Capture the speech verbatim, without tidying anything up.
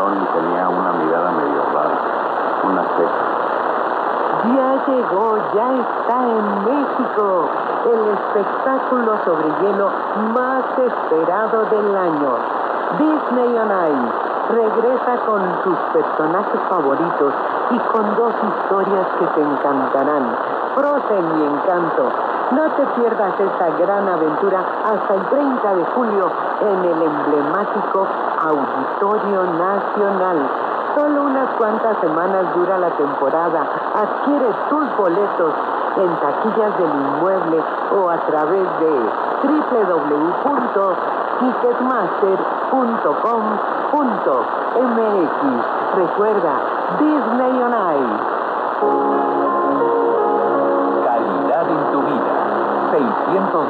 pelón y tenía una mirada medio rara, una ceja. Ya llegó, ya está en México, el espectáculo sobre hielo más esperado del año. Disney on Ice regresa con sus personajes favoritos y con dos historias que te encantarán, Frozen y Encanto. No te pierdas esta gran aventura hasta el treinta de julio en el emblemático Auditorio Nacional. Solo unas cuantas semanas dura la temporada. Adquiere tus boletos en taquillas del inmueble o a través de doble u doble u doble u punto ticketmaster punto com punto m x. Recuerda, Disney on Ice. Calidad en tu vida. seiscientos